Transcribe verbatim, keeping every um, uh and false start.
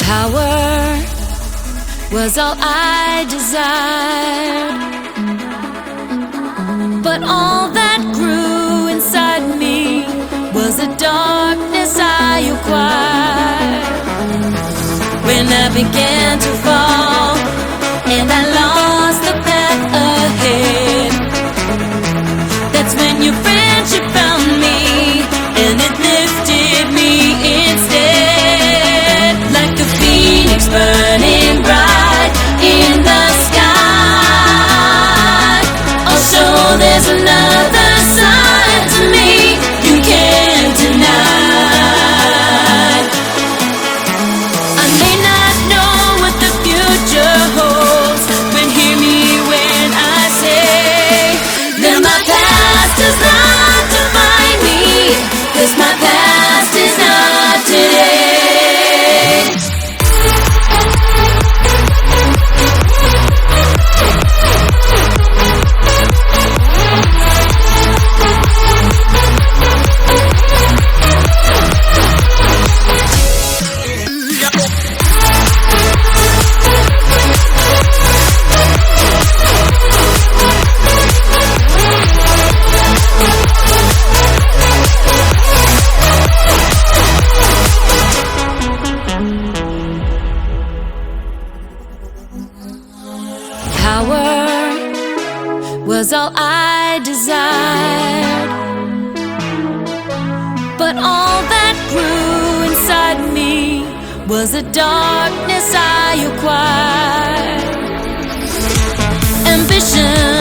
Power was all I desired, but all that grew inside me was the darkness I acquired. When I began to fall and I lost the path ahead, that's when your friendship found me and it lifted me instead. Like a phoenix burning bright in the sky. Oh, so there's another side to me you can't deny. I may not know what the future holds, but hear me when I say that my past does not define me, 'cause my past is not today. Power was all I desired, but all that grew inside me was the darkness I acquired. Ambition